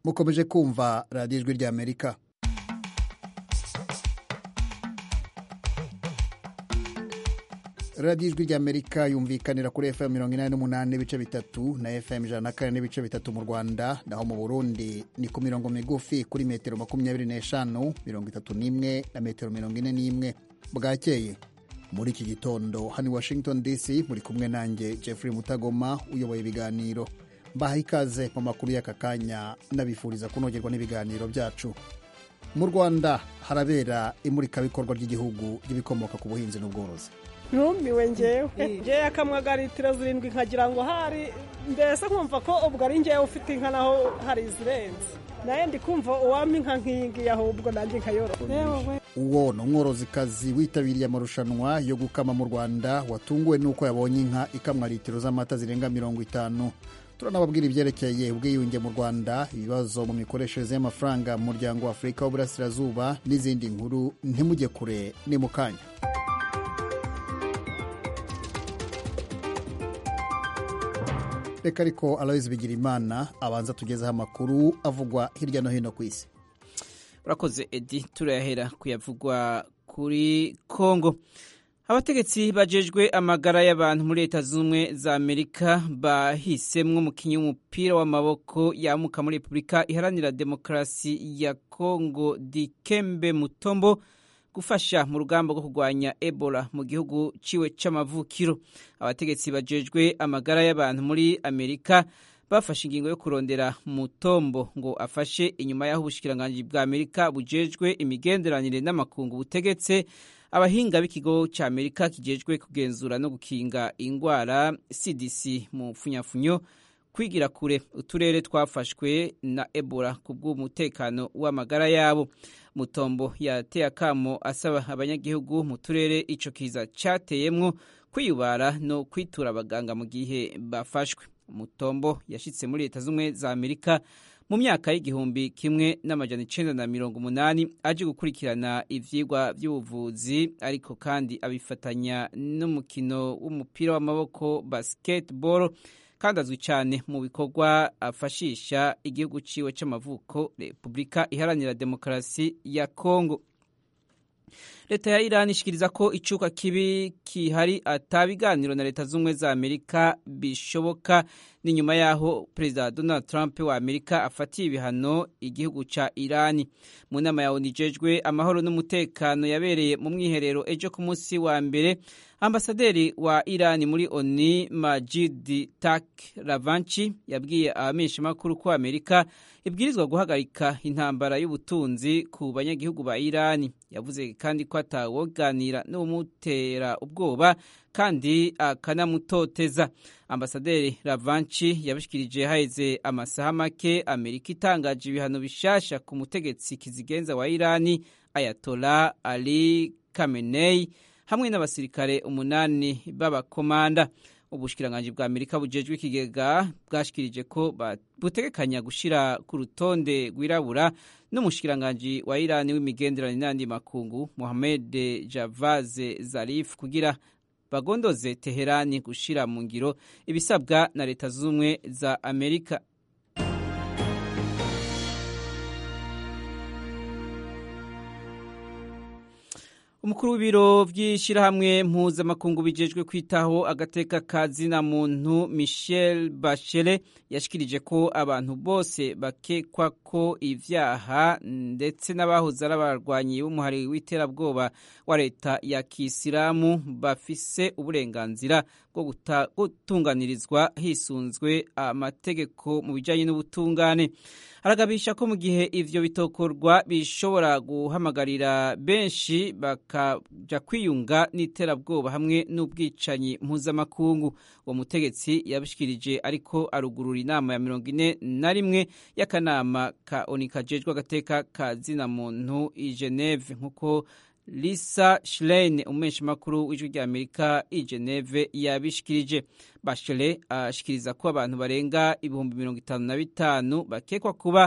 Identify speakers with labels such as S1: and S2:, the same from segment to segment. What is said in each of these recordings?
S1: mukomeje kumva radiyo ijwi ry'Amerika. radiyo ijwi ry'Amerika yumvikanira kuri FM 88 n'ibice bitatu na FM 104 n'ibice bitatu mu Rwanda, naho mu Burundi ni ku mirongo migufi kuri metero 25, 31 na metero 41. Bwakeye muri iki gitondo hano Washington DC muri kumwe nanjye Jeffrey Mutagoma uyoboye ibiganiro. Mbaha ikaze mu makuru y'aka kanya nabifuriza kunogerwa n'ibiganiro byacu. Mu Rwanda harabera imurikabikorwa ry'igihugu ry'ibikomoka ku buhinzi n'ubworozi.
S2: Numiwe ngewe akamwaga litiro 7 nkagira ngo hari mbese nkumva ko ubwo ari ngewe ufite inka naho hari izirenze, naye ndi kumva uwampa inka nk'iyingiyi ahubwo nanjye nkayorora.
S1: Uwo ni umworozikazi witabiriye amarushanwa yo gukama mu Rwanda watunguwe n'uko yabonye inka ikamwa litiro z'amata zirenga 50. Turanababwira ibyerekeye ubwiyunge mu Rwanda, ibibazo mu mikoreshereze y'amafaranga mu muryango wa Afurika w'Uburasirazuba n'izindi nkuru. Ntimujye kure, ni mu kanya. Reka ariko Aloys Bigirimana abanza tugezeho amakuru avugwa hirya no hino ku isi.
S3: Urakoze Edi, turayahera kuyavugwa kuri Kongo. Abategetsi bajejwe amagara y'abantu muri Leta Zunze za Amerika bahisemwo umukinyi w'umupira w'amaboko yamuka muri Republika Iharanira Demokarasi ya Kongo Dikembe Mutombo gufasha mu rugamba rwo kurwanya Ebola mu gihugu ciwe c'amavukiro. Abategetsi bajejwe amagara y'abantu muri Amerika bafashe ingingo yo kurondera Mutombo ngo afashe inyuma y'aho ubushikiranganje bwa Amerika bujejwe imigenderanire n'amakungu butegetse abahinga b'ikigo ca Amerika kijejwe kugenzura no gukinga ingwara CDC mu funyafunyo kwigira kure uturere twafashwe na Ebola kubw'umutekano w'amagara yabo. Mutombo yateye akamo asaba abanyagihugu mu turere ico kiza cateyemwo kwiyubara no kwitura abaganga mu gihe bafashwe. Mutombo yashitse muri Leta Zunze za Amerika mu myaka y'igihumbi kimwe n'amajana 1980 aje gukurikirana ivyigwa by'ubuvuzi, ariko kandi abifatanya n'umukino w'umupira w'amaboko basketball, kandi azwi cyane mu bikorwa afashisha igihugu ciwe c'amavuko Republika Iharanira Demokarasi ya Kongo. Leta ya Iran ishikiriza ko icuka kibi kihari atabiganiro na Leta Zunze za Amerika bishoboka ni nyuma yaho President Donald Trump wa Amerika afatiye ibihano igihugu ca Iran. Mu nama ya ONU ijejwe amahoro n'umutekano yabereye mu mwiherero ejo ku munsi wa mbere, ambasaderi wa Iran muri ONU Majid Takhravanchi yabwiye abamenyeshamakuru ko Amerika ibwirizwa guhagarika intambara y'ubutunzi ku banyagihugu ba Iran. Yavuze kandi ko atawoganira n'umutera ubwoba kandi akanamutoteza. Ambasaderi Ravanchi yabishikirije haize amasaha make Amerika itangaje ibihano bishasha ku mutegetsi kizigenza wa Iran Ayatollah Ali Khamenei hamwe n'abasirikare 8 b'abakomanda. Ubushikiranganje bwa Amerika bujejwe ikigega bwashikirije ko butegekanya gushira ku rutonde rwirabura n'umushikiranganje wa Iran w'imigenderanire n'andi makungu Mohamed Javad Zarif kugira bagondoze Teherani gushira mu ngiro ibisabwa na Leta Zunze za Amerika. Umukuru w'ibiro vy'ishirahamwe mpuzamakungu bijejwe kwitaho agateka kazina muntu Michelle Bachelet yashikirije ko abantu bose bakekwa ko ivyaha ndetse n'abahoze ari abarwanyi b'umuhari w'iterabwoba wa leta ya Kisilamu bafise uburenganzira bwo gutunganirizwa hisunzwe amategeko mu bijanye n'ubutungane. Aragabisha ko mu gihe ivyo bitokorwa bishobora guhamagarira benshi bakaja kwiyunga n'iterabwoba hamwe n'ubwicanyi mpuzamakungu. Uwo mutegetsi yabishikirije ariko arugurura inama ya 41 y'akanama ka ONU kajejwe agateka kazina muntu i Geneve, nkuko Lisa Schlein umumenyeshamakuru w'ijwi rya Amerika i Geneve yabishikirije. Bachelet ashikiriza ko abantu barenga 55,000 bakekwa kuba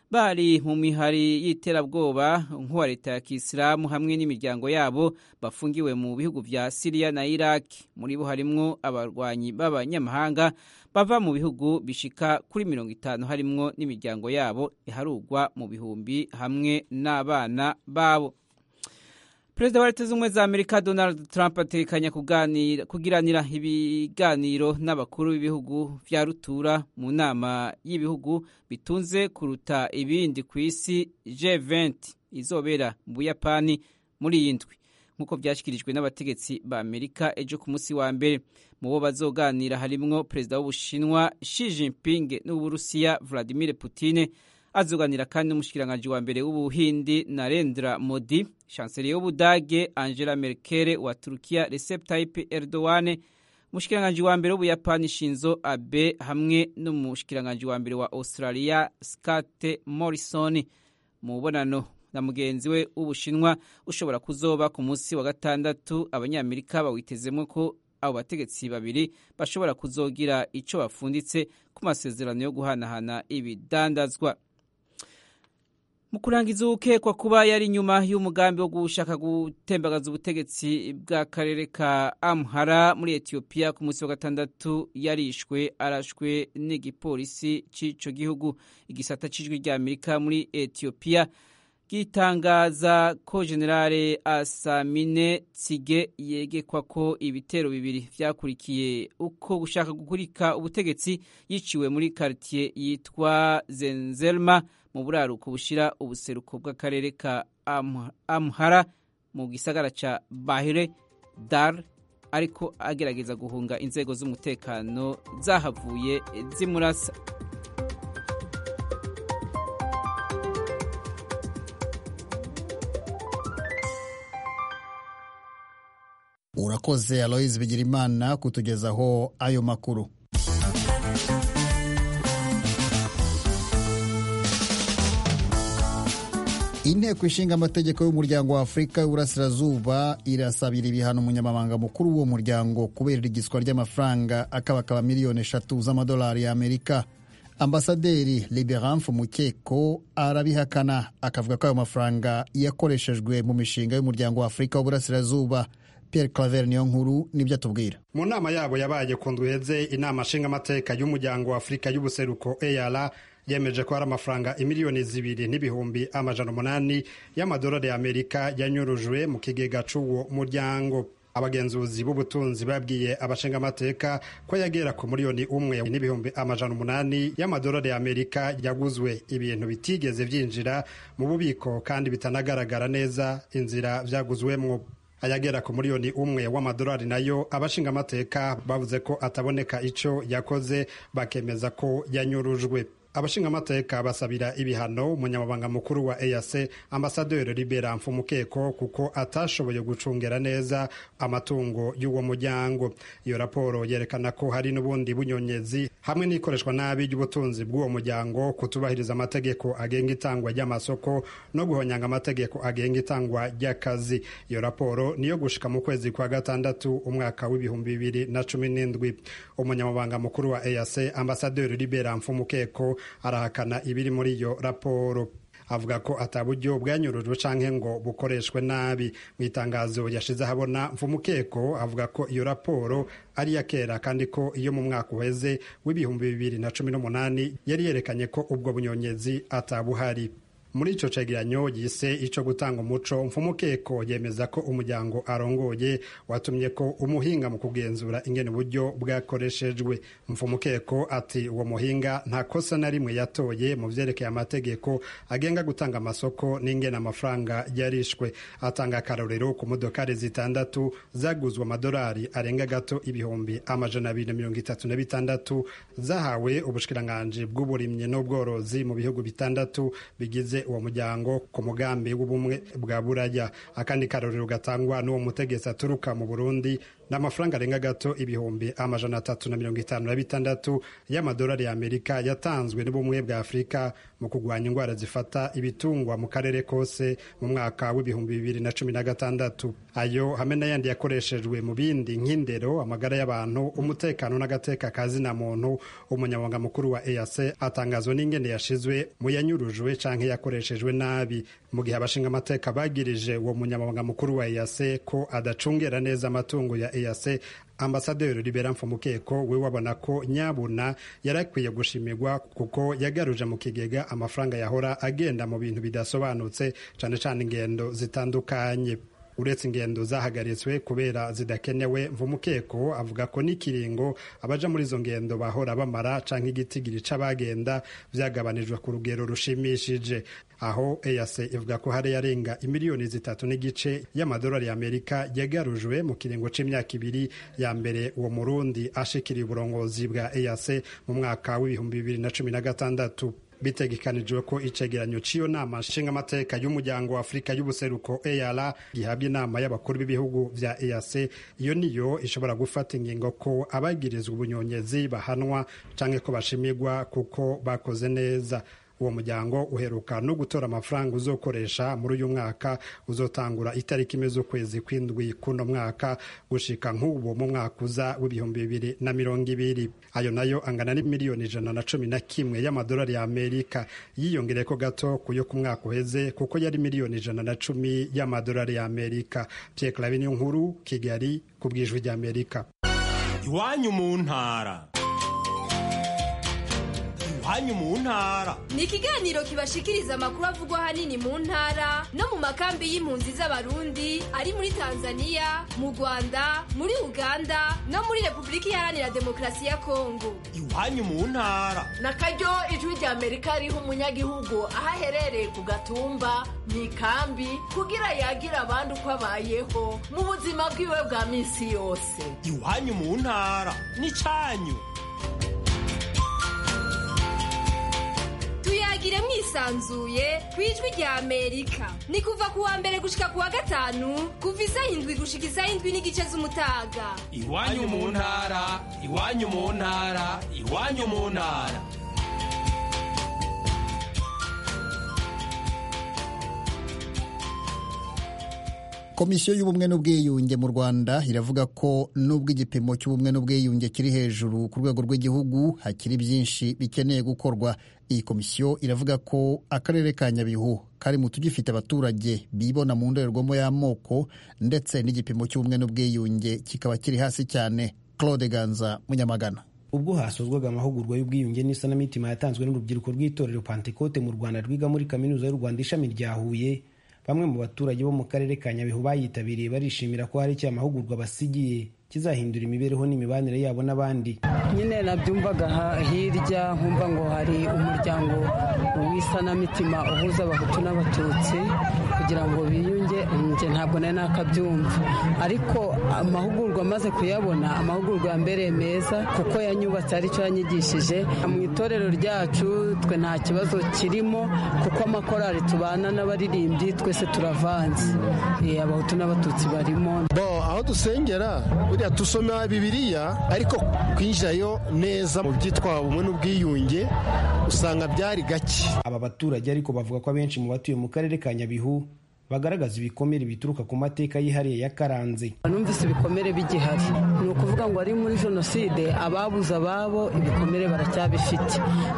S3: bari mu mihari y'iterabwoba nk'uwa leta ya Kisilamu hamwe n'imiryango yabo bafungiwe mu bihugu vya Syria na Iraq. Muri bo harimwo abarwanyi b'abanyamahanga bava mu bihugu bishika kuri 50 harimwo n'imiryango yabo iharugwa mu bihumbi hamwe n'abana babo. Perezida wa Leta Zunze Ubumwe za Amerika Donald Trump atekanya kugiranira ibiganiro n'abakuru b'ibihugu vya rutura mu nama y'ibihugu bitunze kuruta ibindi ku isi G20 izobera mu Buyapani muri iyi ndwi, nk'uko vyashikirijwe n'abategetsi ba Amerika ejo ku munsi wa mbere. Mu bo bazoganira harimwo perezida w'Ubushinwa Xi Jinping n'Uburusiya Vladimir Putin. Azoganira kandi n'umushikiranganji wa mbere w'Ubuhindi Narendra Modi, chancelier w'Ubudage Angela Merkel, wa Turkiya Recep Tayyip Erdogan, umushikiranganji wa mbere w'Ubuyapani Shinzo Abe hamwe n'umushikiranganji wa mbere wa Australia Scott Morrison. Mu mubonano na mugenzi we w'Ubushinwa ushobora kuzoba ku munsi wa gatandatu, abanyamerika bawitezemo ko abo bategetsi babiri bashobora kuzogira ico bafunditse ku masezerano yo guhanahana ibidandazwa. Mu kurangiza ukekwa kuba yari nyuma y'umugambi wo gushaka gutembagaza ubutegetsi bw'akarere ka Amhara muri Ethiopia ku munsi wa gatandatu yarishwe arashwe n'igipolisi c'ico gihugu. Igisata c'ijwi rya Amerika muri Ethiopia gitangaza ko Generale Asamine Tsige yegekwa ko ibitero bibiri vyakurikiye uko gushaka gukurika ubutegetsi yiciwe muri quartier yitwa Zenzelma mu buraruko bushira ubuseruko bw'akarere ka Amhara mu gisagara ca Bahire Dar, ariko agerageza guhunga inzego z'umutekano zahavuye zimurasa.
S1: Urakoze Aloise Bigirimana kutugezaho ayo makuru. Inteko ishinga amategeko y'umuryango wa Afurika y'Uburasirazuba irasabira ibihano umunyamabanga mukuru w'uwo muryango kubera igiswa ry'amafaranga akabakaba miliyoni 3 z'amadolari ya Amerika. Ambasaderi Liberan Mukeko arabihakana akavuga ko ayo mafaranga yakoreshejwe mu mishinga y'umuryango wa Afurika y'Uburasirazuba. Pierre Claver Niyonkuru nibyo atubwira.
S4: Mu nama yabo yabaye ku ndweze, inama nshinga amateka y'umuryango wa Afurika y'Ubuseruko EALA yemeje ko hari amafaranga imiliyoni 2,800,000 y'amadolari ya Amerika yanyurujwe mu kigega c'uwo muryango. Abagenzuzi b'ubutunzi babwiye abashinga amateka ko yagera ku miliyoni 1,800,000 y'amadolari ya Amerika yaguzwe ibintu bitigeze vyinjira mu bubiko kandi bitanagaragara neza inzira vyaguzwemwo. Ayagera ku miliyoni 1 w'amadolari nayo abashinga amateka bavuze ko ataboneka ico yakoze, bakemeza ko yanyurujwe. Abashinga amateka basabira ibihano umunyamabanga mukuru wa EAC Ambasaderi Liberan Mukeko kuko atashoboye gucungera neza amatungo y'uwo muryango. Iyo raporo yerekana ko hari n'ubundi bunyonyezi hamwe n'ikoreshwa nabi ry'ubutunzi bw'uwo muryango, kutubahiriza amategeko agenga itangwa ry'amasoko no guhonyanga amategeko agenga itangwa ry'akazi. Iyo raporo niyo gushika mu kwezi kwa gatandatu umwaka w'2017. Umunyamabanga mukuru wa EAC Ambasaderi Liberan Mukeko arahakana ibiri muri iyo raporo. Avuga ko ataburyo bwanyurujwe canke ngo bukoreshwe nabi. Mu itangazo yashize habona, Mukeko avuga ko iyo raporo ari ya kera kandi ko iyo mu mwaka uheze w'2018 yari yerekanye ko ubwo bunyonyezi atabuhari. Muri ico cegeranyo yise ico gutanga umuco, Mukeko yemeza ko umuryango arongoye watumye ko umuhinga mu kugenzura ingene uburyo bwakoreshejwe. Mukeko ati uwo muhinga nta kosa na rimwe yatoye mu vyerekeye amategeko agenga gutanga amasoko n'ingene amafaranga yarishwe. Atanga akarorero ku modokari 6 zaguzwe amadolari arenga gato 236 zahawe ubushikiranganji bw'uburimyi n'ubworozi mu bihugu 6 bigize bagize uwo muryango ku mugambi w'ubumwe bwa buraya. Akandi karorero gatangwa n'uwo mutegetsi aturuka mu Burundi n'amafaranga arenga gato ibihumbi 356 y'amadolari y'Amerika yatanzwe n'ubumwe bwa Afurika mu kugwanya indwara zifata ibitungwa mu karere kose mu mwaka w'ibihumbi 2016. Ayo hamwe n'ayandi yakoreshejwe mu bindi nk'indero, amagara y'abantu, umutekano n'agateka kazina muntu. Umunyamabanga mukuru wa EAC atangazwa n'ingene yashizwe mu yanyurujwe canke yakoreshejwe nabi, mu gihe abashinga amateka bagirije uwo munyamabanga mukuru wa EAC ko adacungera neza amatungo ya EAC. Ambasaderi Libera Mfumukeko we wabona ko nyabuna yarakwiye gushimirwa kuko yagaruje mu kigega amafaranga yahora agenda mu bintu bidasobanutse, cane cane ingendo zitandukanye. Uretse ingendo zahagaritswe kubera zidakenewe, Mvumukeko avuga ko n'ikiringo abaja muri izo ngendo bahora bamara canke igitigiri c'abagenda vyagabanijwe ku rugero rushimishije. Aho EAC ivuga ko hari yarenga imiliyoni 3.5 y'amadolari y'Amerika yagarujwe mu kiringo c'imyaka 2 ya mbere uwo Murundi ashikiriye uburongozi bwa EAC mu mwaka w'ibihumbi 2016. Bitegekanijwe ko icegeranyo c'iyo nama nshinga amateka y'umuryango wa Afurika y'ubuseruko EALA gihabwa inama y'abakuru b'ibihugu vya EAC. Iyo niyo ishobora gufata ingingo ko abagirizwa ubunyonyezi bahanwa canke ko bashimirwa kuko bakoze neza. Uwo muryango uheruka no gutora amafaranga uzokoresha muri uyu mwaka, uzotangura itariki imeze ukwezi kw'indwi kuno mwaka gushika nk'ubu mu mwaka uza w'ibihumbi 2020. Ayo nayo angana n'imiliyoni 111 y'amadolari y'Amerika, yiyongereko gato kuyo ku mwaka uheze kuko yari miliyoni 110 y'amadolari y'Amerika. Pierre Claver Nkuru, Kigali, ku bw'Ijwi ry'Amerika.
S5: Iwanyu mu ntara. Iwanyu mu ntara
S6: ni ikiganiro kibashikiriza amakuru avugwa hanini mu ntara no mu makambi y'impunzi z'Abarundi ari muri Tanzania, mu Rwanda, muri Uganda no muri Repubulika Iharanira Demokarasi ya Kongo.
S5: Iwanyu mu ntara
S7: na karyo Ijwi ry'Amerika riha umunyagihugu aho aherereye ku gatumba mu ikambi kugira yagira abandi uko abayeho mu buzima bwiwe bwa minsi yose.
S5: Iwanyu mu ntara ni canyu.
S6: Tuyagire mwisanzuye kwijwi rya Amerika. Ni kuva kuwa mbere gushika kuwa gatanu kuva 7 gushika 7 n'igice z'umutaga.
S5: Iwanyu mu ntara, iwanyu mu ntara, iwanyu mu ntara.
S1: Komisiyo y'ubumwe n'ubwiyunge mu Rwanda iravuga ko nubwo igipimo cy'ubumwe n'ubwiyunge kiri hejuru ku rwego rw'igihugu, hakiri byinshi bikeneye gukorwa. Iyi komisiyo iravuga ko akarere ka Nyabihu kari mu tugifite abaturage bibona mu ndorerwamo y'amoko, ndetse n'igipimo cy'ubumwe n'ubwiyunge kikaba kiri hasi cyane. Claude Ganza, Munyamagana.
S8: Ubwo hasozwaga amahugurwa y'ubwiyunge n'isanamitima yatanzwe n'urubyiruko rw'itorero Pentecote mu Rwanda rwiga muri Kaminuza y'u Rwanda ishami rya Huye, bamwe mu baturage bo mu karere ka Nyabihu bayitabiriye barishimira ko hari icyo amahugurwa basigiye kizahindura imibereho n'imibanire yabo n'abandi.
S9: Nyine nabyumvaga hirya nkumva ngo hari umuryango w'isanamitima uhuza abahutu n'abatutsi kugira ngo biyunge, nje ntabwo nari nakabyumva, ariko amahugurwa amaze kuyabona, amahugurwa yambereye meza kuko yanyubatse, aricyo yanyigishije. Mu itorero ryacu twe nta kibazo kirimo kuko amakorali tubana n'abaririmbyi twese turavanze, abahutu n'abatutsi barimo.
S10: Aho dusengera buriya tusoma Bibiliya, ariko kwinjirayo neza mu byitwa ubumwe n'ubwiyunge usanga byari gake.
S8: Aba baturage ariko bavuga ko abenshi mu batuye mu karere ka Nyabihu bagaragaza ibikomere bituruka ku mateka yihariye yakaranze.
S9: Numvise ibikomere bigihari, ni ukuvuga ngo ari muri jenoside ababuze ababo ibikomere baracyabifite,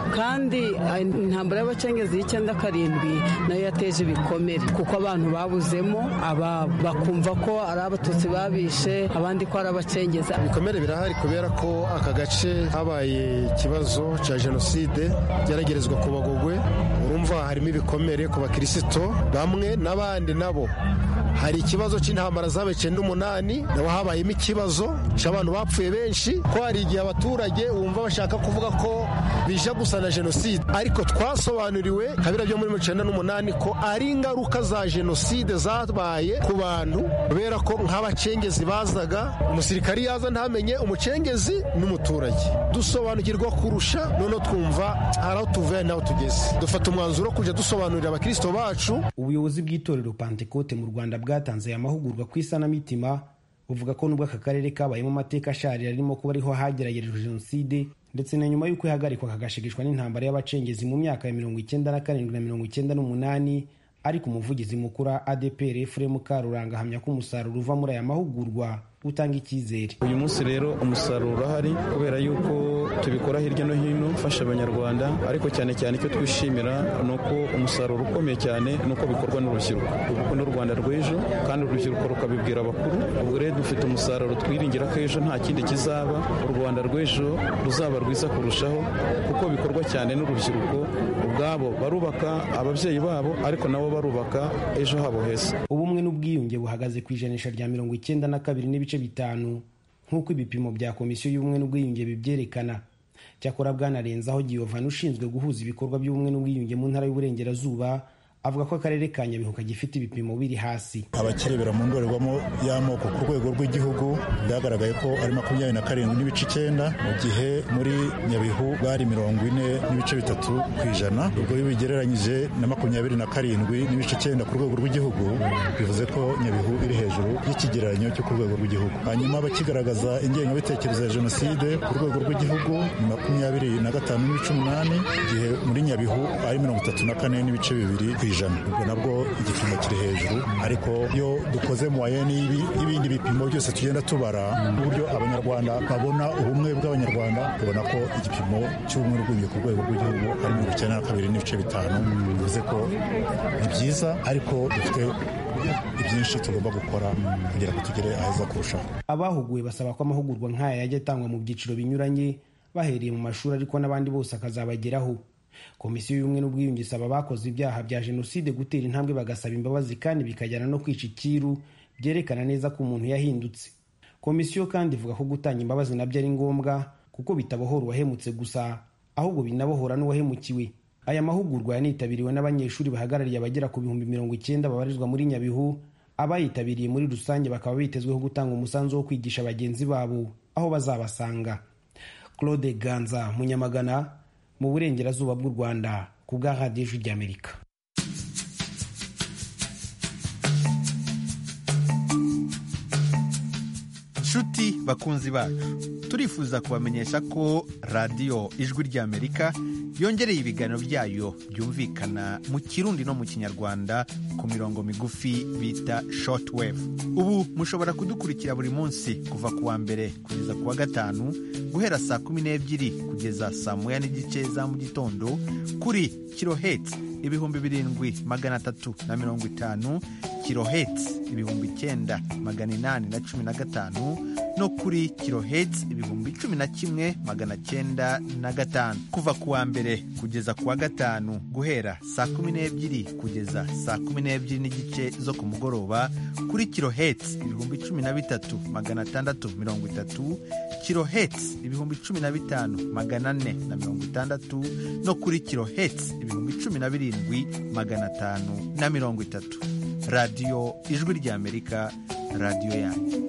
S9: kandi intambara y'abacengezi y'9-7 nayo yateje ibikomere kuko abantu babuzemo ababo, bakumva ko ari abatutsi babishe, abandi ko ari abacengezi.
S10: Ibikomere birahari kubera ko aka gace habaye ikibazo cya jenoside byaragerezwa ku Bagogwe. Urumva harimo ibikomere ku bakirisito bamwe n'abandi nabo. Hari ikibazo cy'intambara zabaye 9/8, nabo habayemo ikibazo cy'abantu bapfuye benshi, ko hari igihe abaturage wumva bashaka kuvuga ko bija gusa na jenoside, ariko twasobanuriwe kabira byo muri 9/8 ko ari ingaruka za jenoside zabaye ku bantu, kubera ko nk'abacengezi bazaga, umusirikari yaza ntamenye umucengezi n'umuturage. Dusobanukirwa kurusha, none twumva haraho tuvuye naho tugeze, dufata umwanzuro umwanzuro wo kujya dusobanurira abakristo bacu.
S8: Ubuyobozi bw'itorero Pentecote mu Rwanda bwatanze aya mahugurwa ku isanamitima buvuga ko nubwo aka karere kabayemo amateka asharira arimo kuba ariho hageragerejwe jenoside ndetse na nyuma y'uko ihagarikwa kagashigishwa n'intambara y'abacengezi mu myaka ya 1997 na 1998, ariko umuvugizi mukuru ADPR Ephraim Karuranga ahamya ko umusaruro uva muri aya mahugurwa utanga icyizere.
S11: Uyu munsi rero umusaruro urahari kubera yuko tubikora hirya no hino ufasha abanyarwanda, ariko cyane cyane icyo twishimira ni uko umusaruro ukomeye cyane ni uko bikorwa n'urubyiruko. Kuko n'u Rwanda rw'ejo kandi urubyiruko rukabibwira abakuru. Ubwo rero dufite umusaruro twiringira ko ejo nta kindi kizaba, u Rwanda rw'ejo ruzaba rwiza kurushaho, kuko bikorwa cyane n'urubyiruko ubwabo. Barubaka ababyeyi babo, ariko nabo barubaka ejo habo heza.
S8: Ubumwe n'ubwiyunge buhagaze ku ijanisha rya 92.5 nk'uko ibipimo bya komisiyo y'ubumwe n'ubwiyunge bibyerekana. Cyakora bwanarenzaho Giovanni ushinzwe guhuza ibikorwa by'ubumwe n'ubwiyunge mu ntara y'Uburengerazuba avuga ko akarere ka Nyabihu kagifite ibipimo biri hasi.
S12: Abakirebera mu ndorerwamo y'amoko ku rwego rw'igihugu byagaragaye ko ari 27.9, mu gihe muri Nyabihu bari 40.3%. Ubwo iyo bigereranyije na 27.9% ku rwego rw'igihugu, bivuze ko Nyabihu iri hejuru y'ikigereranyo cyo ku rwego rw'igihugu. Hanyuma bakigaragaza ingengabitekerezo ya jenoside ku rwego rw'igihugu ni 25.18%, igihe muri Nyabihu ari 34.2%. Ubwo nabwo igipimo kiri hejuru, ariko iyo dukoze mu wayeni y'ibindi bipimo byose tugenda tubara uburyo abanyarwanda babona ubumwe bw'abanyarwanda, tubona ko igipimo cy'ubumwe n'ubwiyunge ku rwego rw'igihugu ari 92.5%. bivuze ko ni byiza, ariko dufite ibyinshi tugomba gukora kugira ngo tugere aheza kurushaho.
S8: Abahuguwe basaba ko amahugurwa nk'aya yajya atangwa mu byiciro binyuranye, bahereye mu mashuri ariko n'abandi bose akazabageraho. Komisiyo y'ubumwe n'ubwiyunge isaba abakoze ibyaha bya jenoside gutera intambwe bagasaba imbabazi, kandi bikajyana no kwica ikiru byerekana neza ko umuntu yahindutse. Komisiyo kandi ivuga ko gutanga imbabazi nabyo ari ngombwa, kuko bitabohora uwahemutse gusa, ahubwo binabohora n'uwahemukiwe. Aya mahugurwa yanitabiriwe n'abanyeshuri bahagarariye abagera ku 90,000 babarizwa muri Nyabihu. Abayitabiriye muri rusange bakaba bitezweho gutanga umusanzu wo kwigisha bagenzi babo aho bazabasanga. Claude Ganza, Munyamagana, mu Burengerazuba bw'u Rwanda, ku bwa Radio Ijwi ry'Amerika.
S13: Nshuti bakunzi bacu, turifuza kubamenyesha ko Radio Ijwi ry'Amerika yongereye ibiganiro byayo byumvikana mu Kirundi no mu Kinyarwanda ku mirongo migufi bita shortwave. Ubu mushobora kudukurikira buri munsi kuva ku wa mbere kugeza ku wa gatanu, guhera saa 12 kugeza saa 1:30 za mu gitondo kuri kilohertz 7,350, kilohertz 9,815 no kuri kilohertz 11,905. Kuva ku wa mbere kugeza ku wa gatanu, guhera saa 12 kugeza saa 12:30 zo ku mugoroba kuri kilohertz 13,630, kilohertz 15,460 no kuri kilohertz 17,530. Radio Ijwi ry'Amerika, radio yanyu.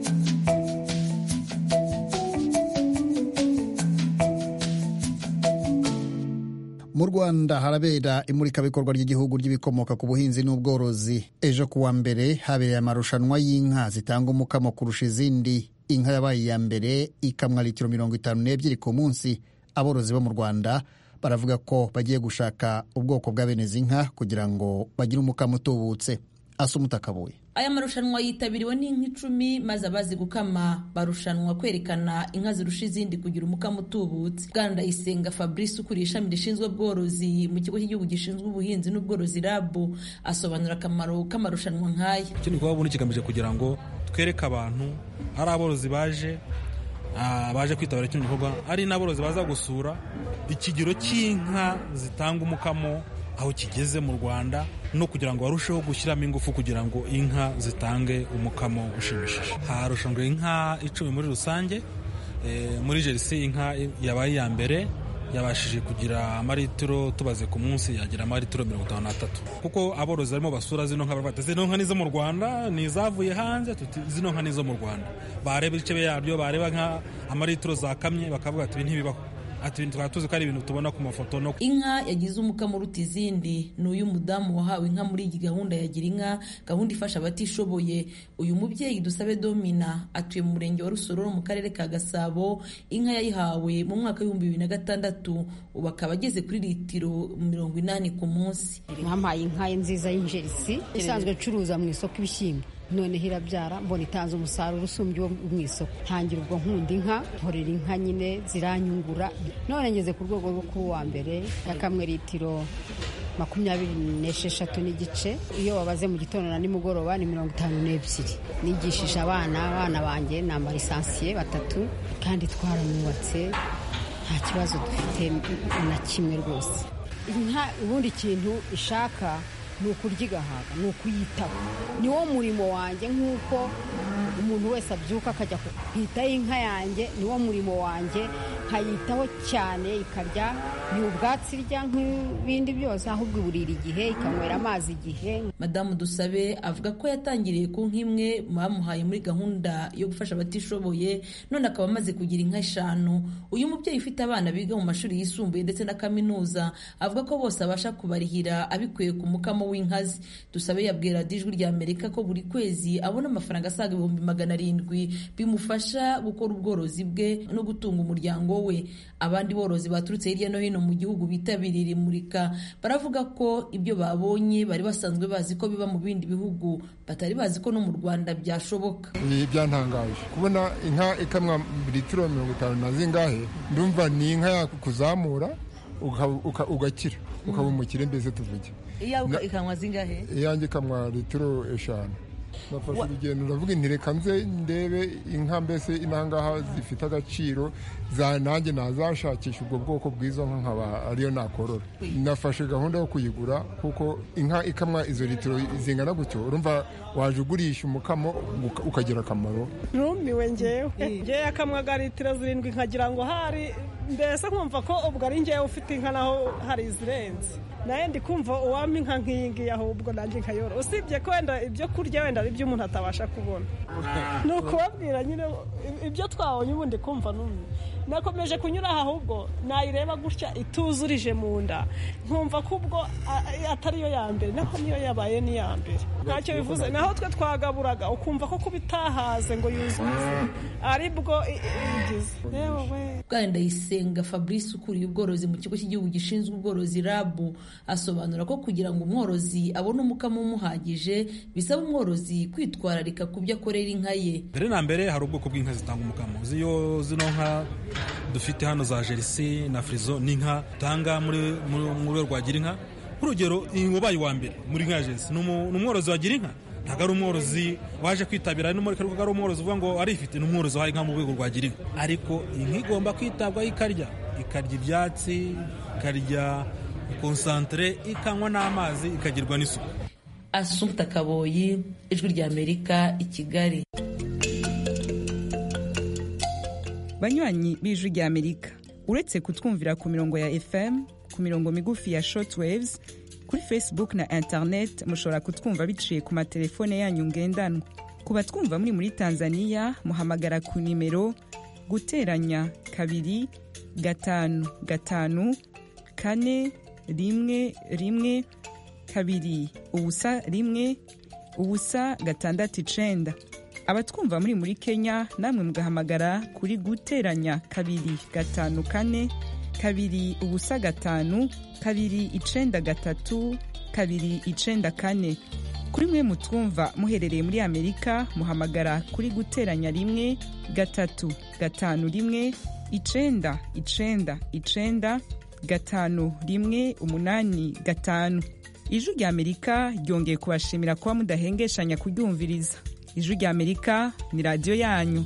S1: Mu Rwanda harabera imurikabikorwa ry'igihugu ry'ibikomoka ku buhinzi n'ubworozi. Ejo kuwa mbere habereye amarushanwa y'inka zitanga umukamo kurusha izindi. Inka yabaye iya mbere ikamwa litiro 52 ku munsi. Aborozi bo mu Rwanda baravuga ko bagiye gushaka ubwoko bwa bene zinka kugira ngo bagire umukamo utubutse. Asumuta Kabuye.
S14: Aya marushanwa yitabiriwe n'inka 10, maze abazi gukama barushanwa kwerekana inka zirusha izindi kugira umukamo utubutse. Bwana Ndayisenga Fabrice ukuriye ishami rishinzwe ubworozi mu kigo cy'igihugu gishinzwe ubuhinzi n'ubworozi RAB asobanura akamaro k'amarushanwa nk'aya.
S15: Ikindi kuba kigamije kugira ngo twereke abantu ari aborozi baje kwitabira kino gikorwa, ari n'aborozi baza gusura ikigero cy'inka zitanga umukamo aho kigeze mu Rwanda, no kugira ngo barusheho gushyiramo ingufu kugira ngo inka zitange umukamo ushimishije. Harushanwe inka 10 muri rusange. Muri Jersey inka yabaye iya mbere yabashije kugira amaritiro, tubaze ku munsi yagira amaritiro 53, kuko aborozi barimo basura zino nka bafata zino nka nizo mu Rwanda, nizavuye hanze, zino nka nizo mu Rwanda, bareba ibice byabyo, bareba nka amaritiro zakamye, bakavuga ati ntibibaho. ati twaba tuzi ko ari ibintu tubona ku mafoto.
S14: Inka yagize umukamo uruta izindi ni uyu mudamu wahawe inka muri iyi gahunda ya Gira Inka, gahunda ifasha abatishoboye. Uyu mubyeyi Dusabe Domina atuye mu murenge wa Rusororo mu karere ka Gasabo. Inka yayihawe mu mwaka w'2006, ubu akaba ageze kuri litiro 80 ku munsi.
S16: Mwampaye inka nziza y'injerisi isanzwe curuza mu isoko ibishyimbo, noneho irabyara mbona itanze umusaruro usumbye uwo mu isoko. Ntangira ubwo nkunda inka, nkorera inka nyine ziranyungura, none ngeze ku rwego rwo kuba uwa mbere. Yakamwe litiro 26 n'igice. Iyo wabaze mu gitondo na nimugoroba ni 52. Nigishije abana banjye ni amalisansiye 3 kandi twaramwubatse, nta kibazo dufite na kimwe rwose. Inka ubundi kintu ishaka ni ukurya igahaga, ni ukuyitaho. Niwo murimo wanjye, nk'uko umuntu wese abyuka akajya kwitaho inka yanjye, niwo murimo wanjye, nkayitaho cyane, ikarya ni ubwatsi irya nk'ibindi byose, ahubwo iburira igihe, ikanywera amazi igihe.
S14: Madamu Dusabe avuga ko yatangiriye ku nka imwe bamuhaye muri gahunda yo gufasha abatishoboye, none akaba amaze kugira inka 5. Uyu mubyeyi ufite abana biga mu mashuri yisumbuye ndetse na kaminuza avuga ko bose abasha kubarihira abikuye ku mukamo w'inkazi. Dusabe yabwira Ijwi rya Amerika ko buri kwezi abona amafaranga asaga 700 bimufasha gukora ubworozi bwe no gutunga umuryango we. Abandi borozi baturutse hirya no hino mu gihugu bitabiriye imurika baravuga ko ibyo babonye bari basanzwe bazi ko biba mu bindi bihugu, batari bazi ko no mu Rwanda byashoboka.
S17: Byantangaje kubona inka ikamwa litiro 50 na zingahe. Ndumva ni inka yakuzamura ugakira, ukaba umukire mbese tuvuge.
S14: Iya ikamwa zingahe?
S17: Iyanjye ikamwa litiro 5. Nafashe urugendo ndavuga nti reka nze ndebe inka mbese inangaha zifite agaciro nanjye nazashakisha ubwo bwoko bw'izo nka nkaba ariyo nakorora. Nafashe gahunda yo kuyigura kuko inka ikamwa izo litiro zingana gutyo, urumva waje ugurisha umukamo ukagira akamaro.
S2: Rumiwe njyewe yakamwaga litiro 7 nkagira ngo hari mbese nkumva ko ubwo ari njyewe ufite inka naho hari izirenze. Naye ndi kumva uwampa inka nk'iyingiyi ahubwo nanjye nkayora, usibye ko wenda ibyo kurya wenda ari byo umuntu atabasha kubona. Ni ukubabwira nyine ibyo twabonye, ubundi kumva n'umwe. Nakomeje kunyura aha, ahubwo nayireba gutya ituzurije mu nda, nkumva ko ubwo atariyo ya mbere, naho niyo yabaye ni ya mbere. Ntacyo bivuze, naho twe twagaburaga ukumva ko kubitahaze ngo yuzuze aribwo igize.
S14: Ndayisenga Fabrice ukuriye ubworozi mu kigo cy'igihugu gishinzwe ubworozi RAB asobanura ko kugira ngo umworozi abone umukamo umuhagije bisaba umworozi kwitwararika ku byo akorera inka ye.
S15: Mbere na mbere hari ubwoko bw'inka zitanga umukamo. Zino nka dufite hano za Jersey na Frizo ni inka tanga muri rwa Gira Inka. Urugero wabaye wa mbere muri nka Jersey ni umworozi wa Gira Inka, ntabwo ari umworozi waje kwitabira ari umworozi uvuga ngo arifite, ni umworozi wahaye inka mu rwego rwa Gira Inka. Ariko inka igomba kwitabwaho, ikarya ibyatsi, ikarya konsantere, ikanywa n'amazi, ikagirwa n'isuku.
S14: Assumpta Kaboyi, Ijwi rya Amerika, i Kigali.
S18: Banywanyi b'Ijwi rya Amerika, uretse kutwumvira ku mirongo ya FM, ku mirongo migufi ya shortwaves, kuri Facebook na internet mushobora kutwumva biciye ku matelefone yanyu ngendanwa. Ku batwumva muri Tanzania muhamagara ku nimero guteranya 2 5 5 4 1 2 ubusa 1 ubusa 6 abatwumva muri Kenya namwe mugahamagara kuri guteranya 2 5 4 2 ubusa 5 2 9 3 2 9 kuri mwe mutwumva muherereye muri Amerika muhamagara kuri guteranya 1 3 5 1 9 9 9 5 1 8 5. Ijwi rya Amerika ryongeye kubashimira kuba mudahengeshanya kuryumviriza. Ijwi rya Amerika ni radio yanyu.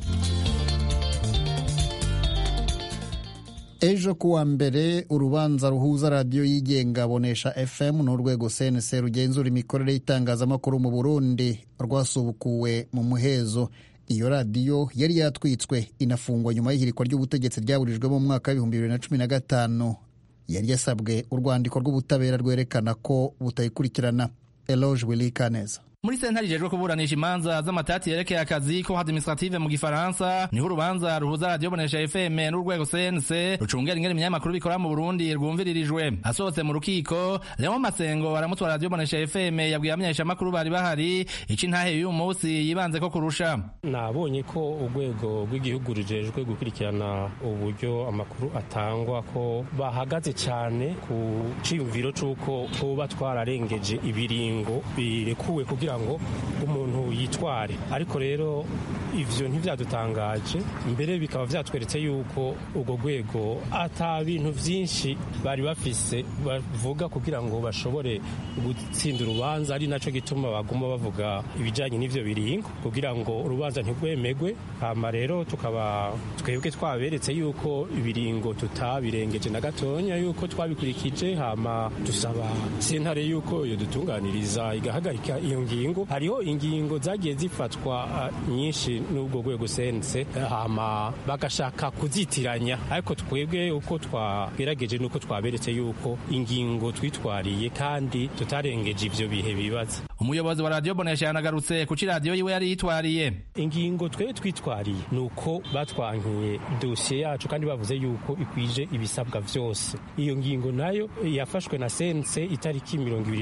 S1: Ejo kuwa mbere urubanza ruhuza radio yigenga Bonesha FM n'urwego CNC rugenzura imikorere y'itangazamakuru mu Burundi rwasubukuwe mu muhezo. Iyo radio yari yatwitswe inafungwa nyuma y'ihirikwa ry'ubutegetsi ryaburijwe mu mwaka wa 2015. Yari yasabwe urwandiko rw'ubutabera rwerekana ko butayikurikirana. Eloge Willy Kaneza.
S19: muri sentare ijejwe kuburanisha imanza z'amatati yerekeye akazi ko administrative mu gifaransa niho urubanza ruhuza radio bonesha FM n'urwego CNC rucungera ingene ibinyamakuru bikora mu Burundi rwumviririjwe. Asohotse mu rukiko, Leon Masengo aramutwa radio bonesha FM yabwiye abamenyeshamakuru bari bahari ici ntahe y'uyu munsi yibanze ko kurusha.
S20: Nabonye ko urwego rw'igihugu rujejwe gukurikirana uburyo amakuru atangwa ko bahagaze cyane ku ciyumviro c'uko tuba twararengeje ibiringo birekuwe kugira ngo umuntu yitware, ariko rero ivyo ntivyadutangaje, mbere bikaba vyatweretse yuko urwo rwego ata bintu vyinshi bari bafise bavuga kugira ngo bashobore gutsinda urubanza, ari naco gituma baguma bavuga ibijanye n'ivyo biringo kugira ngo urubanza ntirwemegwe. Hama rero tukaba twebwe twaberetse yuko ibiringo tutabirengeje na gatonya, yuko twabikurikije. Hama dusaba sentare yuko iyo dutunganiriza igahagarika iyo ngingo. Hariho ingingo zagiye zifatwa nyinshi n'ubwo rwego sense, hama bagashaka kuzitiranya, ariko twebwe uko twagerageje nuko twaberetse yuko ingingo twitwariye kandi tutarengeje ivyo bihe bibaza.
S19: Umuyobozi wa radio bonesha yanagarutse kuki radio yiwe yari yitwariye.
S20: Ingingo twe twitwariye nuko batwankiye dosiye yacu kandi bavuze yuko ikwije ibisabwa vyose. Iyo ngingo nayo yafashwe na sense itariki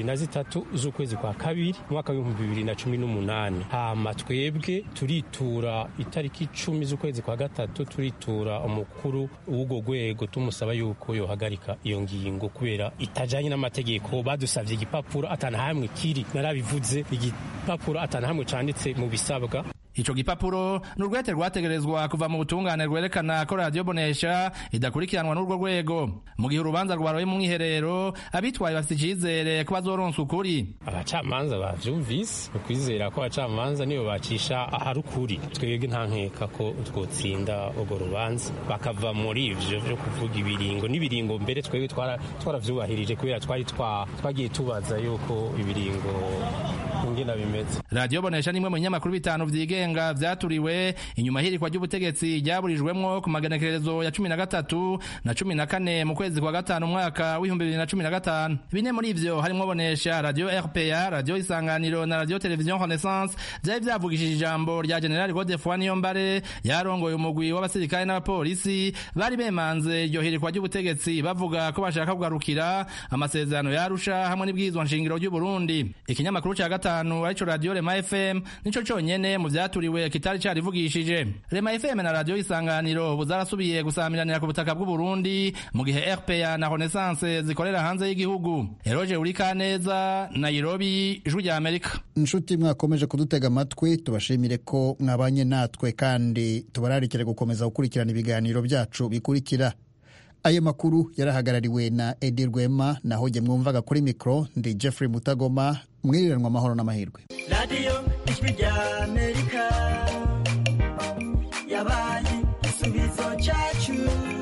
S20: 23 z'ukwezi kwa kabiri mwaka wa 2018. Hama twebwe turitura itariki 10 z'ukwezi kwa gatatu, turitura umukuru w'ugo rwego tumusaba yuko yohagarika iyo ngingo kubera itajanye n'amategeko. Badusavye igipapuro atana hamwe kiri, narabivuze, igipapuro atana hamwe canditse mu bisabwa.
S19: Ico gipapuro n'urwete rwategerezwa kuva mu butungane rwerekana ko radio bonesha idakurikiranwa n'urwo rwego. Mu gihe urubanza rwaroye mu mwiherero, abitwaye bafite icizere ko bazoronsa ukuri.
S20: Abacamanza bavyumvise, ukwizera ko abacamanza niyo bacisha ahari ukuri. Twebwe nta nkeka ko twotsinda urwo rubanza, bakava muri ivyo vyo kuvuga ibiringo n'ibiringo. Mbere twebwe twaravyubahirije kubera twagiye tubaza yuko ibiringo ingena bimeze.
S19: Radio bonesha nimwe mu nyamakuru bitanu vyigenga vyaturiwe inyuma hirikwa ry'ubutegetsi ryaburijwemwo ku magenekerezo ya 13 na 14 mu kwezi kwa gatanu mwaka wa 2015. Bine muri ivyo harimwo bonesha, radio RPA, radio Isanganiro na radio Television Renaissance vyari vyavugishije ijambo rya General Godefroid Niyombare yarongoye umugwi w'abasirikare n'abapolisi bari bemanze iryo hirikwa ry'ubutegetsi bavuga ko bashaka kugarukira amasezerano yarusha hamwe n'ibwirizwa nshingiro ry'u Burundi. Ikinyamakuru ca gatanu arico radio Rema FM nico conyene mu vyaturiwe kitari carivugishije. Rema FM na radio Isanganiro buzarasubiye gusamiranira ku butaka bw'u Burundi mu gihe RPA na Renaissance zikorera hanze y'igihugu. Eroje Urikaneza, Nairobi, Ijwi rya Amerika.
S1: Inshuti mwakomeje kudutega amatwi, tubashimire ko mwabanye natwe kandi tubararikire gukomeza gukurikirana ibiganiro byacu bikurikira. Ayo makuru yarahagarariwe na Edi Rwema, naho jye mwumvaga kuri mikro ndi Jeffrey Mutagoma. Mwiriranwa amahoro n'amahirwe.
S21: Radio Ijwi rya Amerika yabaye igisubizo cyacu.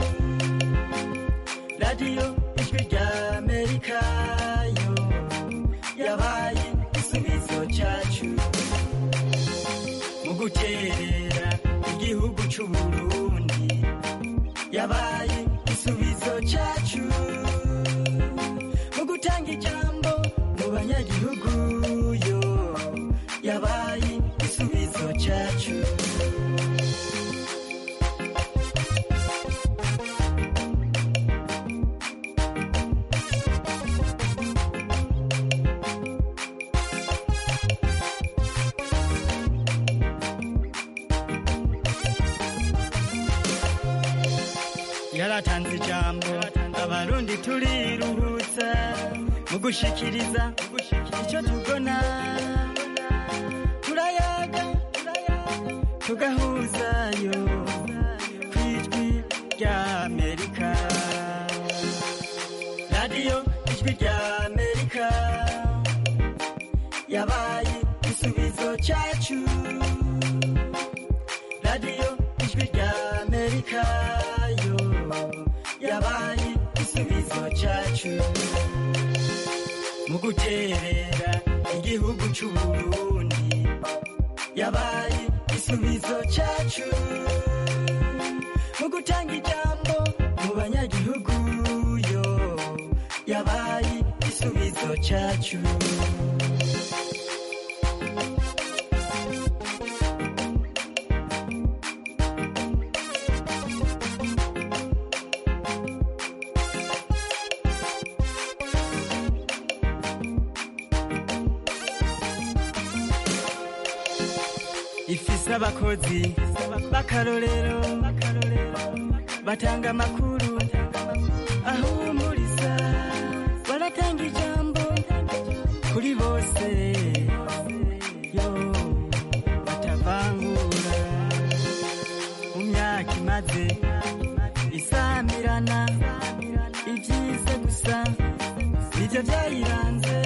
S21: Radio Ijwi rya Amerika yo yabaye igisubizo cyacu mu guterera igihugu cy'u Burundi. Yabaye igisubizo cyacu mu gutanga ijambo mu banyagihugu yo. Yabaye igisubizo cyacu. Yaratanze ijambo abarundi turiruhutsa mu gushikiriza icyo tubona. Turayaga tugahuzayo kw'Ijwi rya Amerika. Radio Ijwi rya Amerika yabaye igisubizo cyacu. Radio Ijwi rya Amerika yo yabaye igisubizo cyacu mu guterera igihugu cy'u Burundi. Yabaye igisubizo cyacu mu gutanga ijambo mu banyagihugu yo. Yabaye igisubizo cyacu. abakozi b'akarorero batanga amakuru ahumuriza baratanga ijambo kuri bose yo batavangura mu myaka imaze isamirana ibyiza gusa nibyo byayiranze